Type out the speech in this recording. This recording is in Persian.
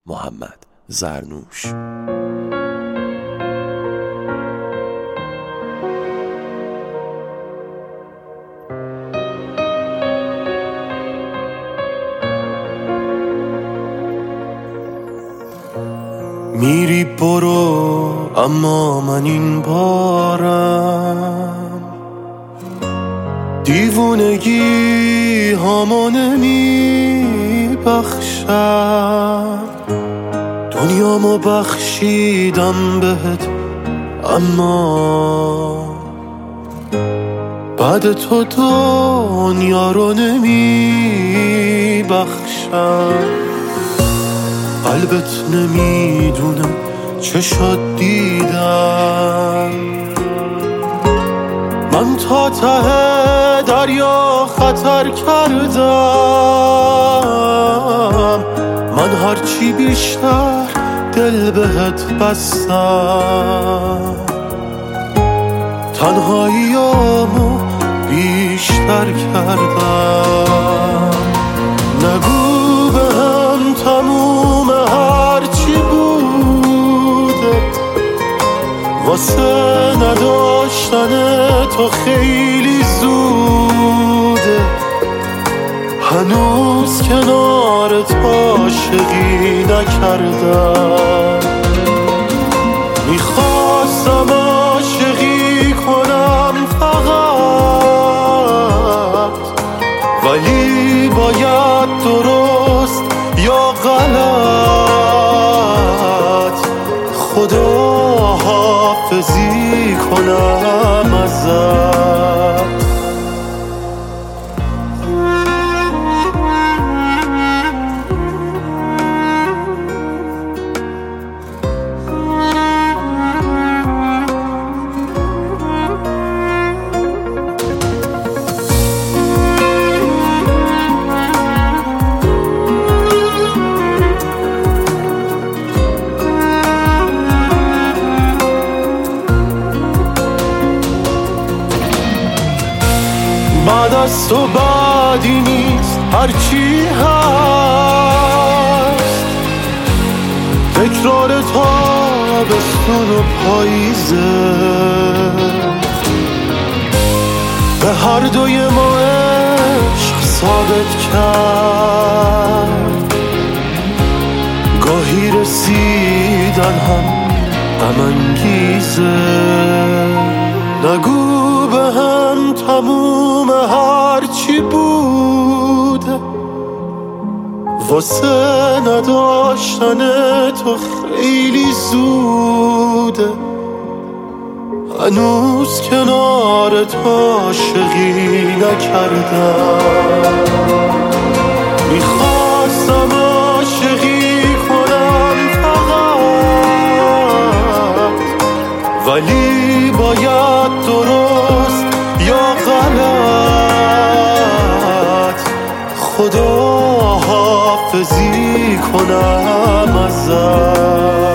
محمد زرنوش. میری برو اما من این بارم دیوونگی هامو نمی بخشم، دنیامو بخشیدم بهت اما بعد تو دنیا رو نمی بخشم. قلبت نمیدونه چشات دیدم، من تا ته دریا خطر کردم، من هرچی بیشتر دل بهت بستم، تنهاییامو بیشتر کردم. نگو بهم تموم هرچی بوده، واسه نداشتن تو خیلی زوده، هنوز کنارت عاشقی نکردم. میخواستم عاشقی کنم فقط، ولی باید درست یا غلط خدا حافظی کنم ازت. بعد از تو بعدی نیست هرچی هست، تکرار تابستون و پاییزه، به هر دوی ما عشق ثابت کرد، گاهی رسیدن هم غم انگیزه. نگو بهم تموم هرچی بوده، واسه نداشتن تو خیلی زوده، هنوز کنارت عاشقی نکردم. میخواستم عاشقی کنم فقط، ولی باید درست یا غلط خدا حافظی کنم ازت.